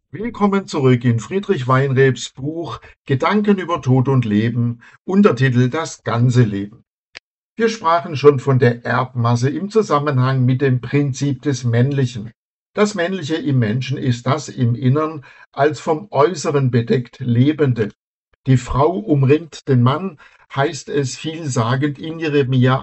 Willkommen zurück in Friedrich Weinrebs Buch Gedanken über Tod und Leben, Untertitel Das ganze Leben. Wir sprachen schon von der Erbmasse im Zusammenhang mit dem Prinzip des Männlichen. Das Männliche im Menschen ist das im Innern als vom Äußeren bedeckt Lebende. Die Frau umringt den Mann, heißt es vielsagend in Jeremia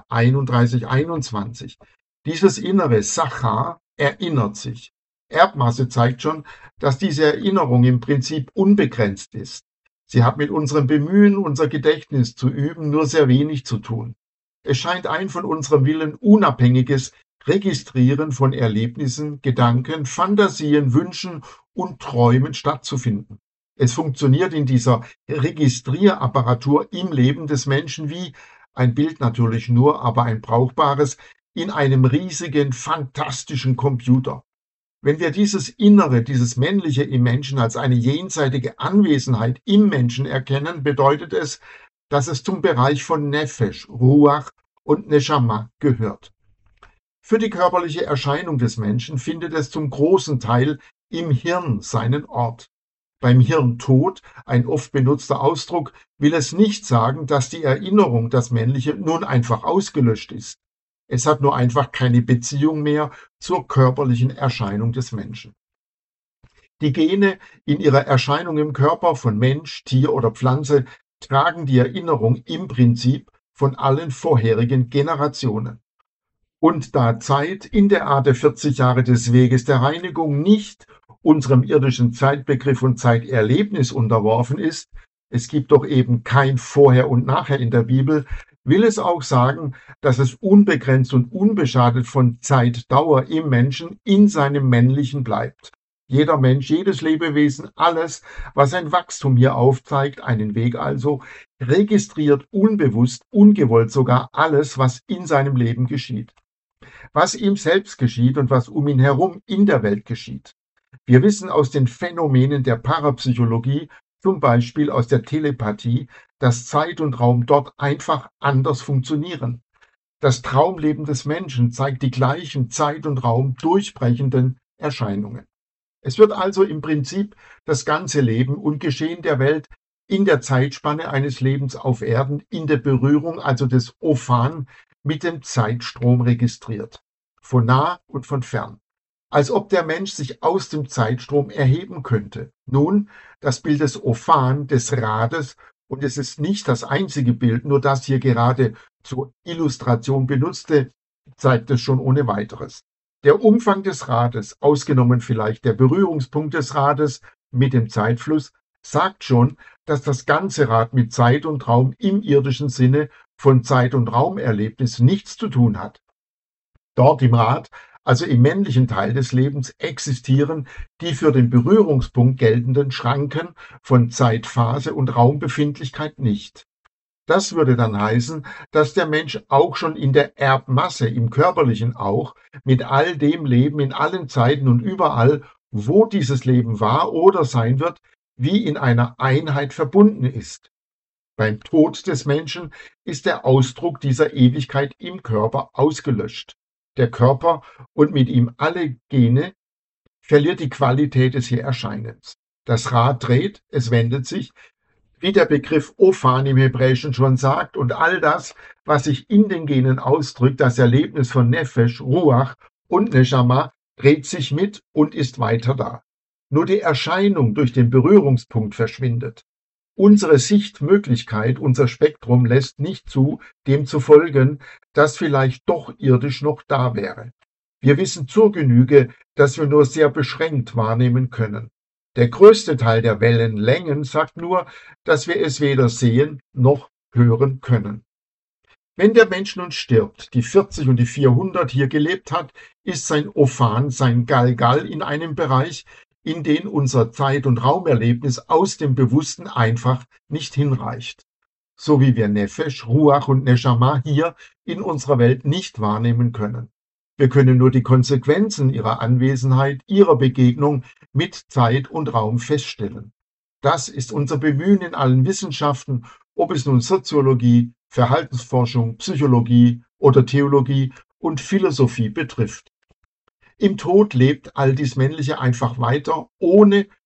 31,21. Dieses innere Sachar erinnert sich. Erbmasse zeigt schon, dass diese Erinnerung im Prinzip unbegrenzt ist. Sie hat mit unserem Bemühen, unser Gedächtnis zu üben, nur sehr wenig zu tun. Es scheint ein von unserem Willen unabhängiges Registrieren von Erlebnissen, Gedanken, Fantasien, Wünschen und Träumen stattzufinden. Es funktioniert in dieser Registrierapparatur im Leben des Menschen wie, ein Bild natürlich nur, aber ein brauchbares, in einem riesigen, fantastischen Computer. Wenn wir dieses Innere, dieses Männliche im Menschen als eine jenseitige Anwesenheit im Menschen erkennen, bedeutet es, dass es zum Bereich von Nefesh, Ruach und Neshama gehört. Für die körperliche Erscheinung des Menschen findet es zum großen Teil im Hirn seinen Ort. Beim Hirntod, ein oft benutzter Ausdruck, will es nicht sagen, dass die Erinnerung, das Männliche, nun einfach ausgelöscht ist. Es hat nur einfach keine Beziehung mehr zur körperlichen Erscheinung des Menschen. Die Gene in ihrer Erscheinung im Körper von Mensch, Tier oder Pflanze tragen die Erinnerung im Prinzip von allen vorherigen Generationen. Und da Zeit in der Art der 40 Jahre des Weges der Reinigung nicht unserem irdischen Zeitbegriff und Zeiterlebnis unterworfen ist, es gibt doch eben kein Vorher und Nachher in der Bibel, will es auch sagen, dass es unbegrenzt und unbeschadet von Zeitdauer im Menschen in seinem Männlichen bleibt. Jeder Mensch, jedes Lebewesen, alles, was ein Wachstum hier aufzeigt, einen Weg also, registriert unbewusst, ungewollt sogar alles, was in seinem Leben geschieht. Was ihm selbst geschieht und was um ihn herum in der Welt geschieht. Wir wissen aus den Phänomenen der Parapsychologie, zum Beispiel aus der Telepathie, dass Zeit und Raum dort einfach anders funktionieren. Das Traumleben des Menschen zeigt die gleichen Zeit und Raum durchbrechenden Erscheinungen. Es wird also im Prinzip das ganze Leben und Geschehen der Welt in der Zeitspanne eines Lebens auf Erden, in der Berührung also des Ophan mit dem Zeitstrom registriert. Von nah und von fern. Als ob der Mensch sich aus dem Zeitstrom erheben könnte. Nun, das Bild des Ophan, des Rades, und es ist nicht das einzige Bild, nur das hier gerade zur Illustration benutzte, zeigt es schon ohne weiteres. Der Umfang des Rades, ausgenommen vielleicht der Berührungspunkt des Rades mit dem Zeitfluss, sagt schon, dass das ganze Rad mit Zeit und Raum im irdischen Sinne von Zeit- und Raumerlebnis nichts zu tun hat. Dort im Rad, also im männlichen Teil des Lebens, existieren die für den Berührungspunkt geltenden Schranken von Zeitphase und Raumbefindlichkeit nicht. Das würde dann heißen, dass der Mensch auch schon in der Erbmasse, im Körperlichen auch, mit all dem Leben in allen Zeiten und überall, wo dieses Leben war oder sein wird, wie in einer Einheit verbunden ist. Beim Tod des Menschen ist der Ausdruck dieser Ewigkeit im Körper ausgelöscht. Der Körper und mit ihm alle Gene verliert die Qualität des hier Erscheinens. Das Rad dreht, es wendet sich, wie der Begriff Ophan im Hebräischen schon sagt, und all das, was sich in den Genen ausdrückt, das Erlebnis von Nefesh, Ruach und Neshama, dreht sich mit und ist weiter da. Nur die Erscheinung durch den Berührungspunkt verschwindet. Unsere Sichtmöglichkeit, unser Spektrum lässt nicht zu, dem zu folgen, dass vielleicht doch irdisch noch da wäre. Wir wissen zur Genüge, dass wir nur sehr beschränkt wahrnehmen können. Der größte Teil der Wellenlängen sagt nur, dass wir es weder sehen noch hören können. Wenn der Mensch nun stirbt, die 40 und die 400 hier gelebt hat, ist sein Ophan, sein Galgal in einem Bereich, in den unser Zeit- und Raumerlebnis aus dem Bewussten einfach nicht hinreicht. So wie wir Nefesh, Ruach und Neshama hier in unserer Welt nicht wahrnehmen können. Wir können nur die Konsequenzen ihrer Anwesenheit, ihrer Begegnung mit Zeit und Raum feststellen. Das ist unser Bemühen in allen Wissenschaften, ob es nun Soziologie, Verhaltensforschung, Psychologie oder Theologie und Philosophie betrifft. Im Tod lebt all dies Männliche einfach weiter, ohne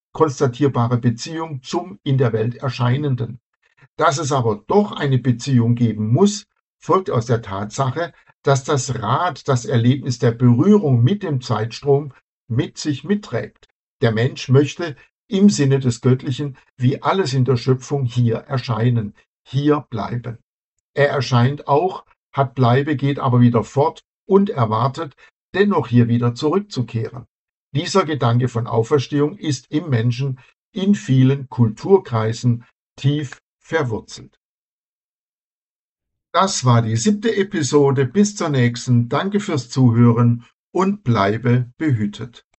konstatierbare Beziehung zum in der Welt Erscheinenden. Dass es aber doch eine Beziehung geben muss, folgt aus der Tatsache, dass das Rad das Erlebnis der Berührung mit dem Zeitstrom mit sich mitträgt. Der Mensch möchte im Sinne des Göttlichen wie alles in der Schöpfung hier erscheinen, hier bleiben. Er erscheint auch, hat Bleibe, geht aber wieder fort und erwartet, dennoch hier wieder zurückzukehren. Dieser Gedanke von Auferstehung ist im Menschen in vielen Kulturkreisen tief verwurzelt. Das war die 7. Episode. Bis zur nächsten. Danke fürs Zuhören und bleibe behütet.